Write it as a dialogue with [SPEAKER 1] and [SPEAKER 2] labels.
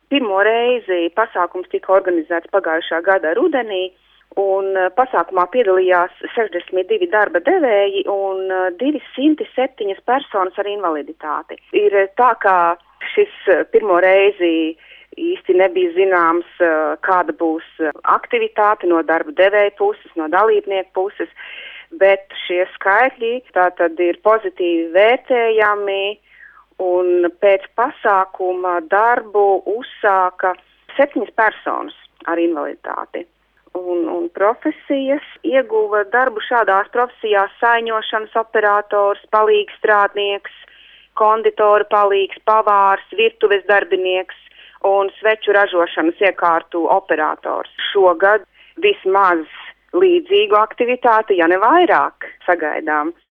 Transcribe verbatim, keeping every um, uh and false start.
[SPEAKER 1] Pirmo reizi pasākums tika organizēts pagājušā gada rudenī, un pasākumā piedalījās sešdesmit divi darba devēji un divsimt septiņas personas ar invaliditāti. Ir tā, ka šis pirmo reizi īsti nebija zināms, kāda būs aktivitāte no darba devēja puses, no dalībnieku puses, bet šie skaitļi tātad ir pozitīvi vērtējami, un pēc pasākuma darbu uzsāka septiņas personas ar invaliditāti. Un, un profesijas ieguva darbu šādās profesijās: saiņošanas operators, palīgstrādnieks, konditora palīgs, pavārs, virtuves darbinieks un sveču ražošanas iekārtu operators. Šogad vismaz līdzīgu aktivitāti, ja ne vairāk, sagaidām.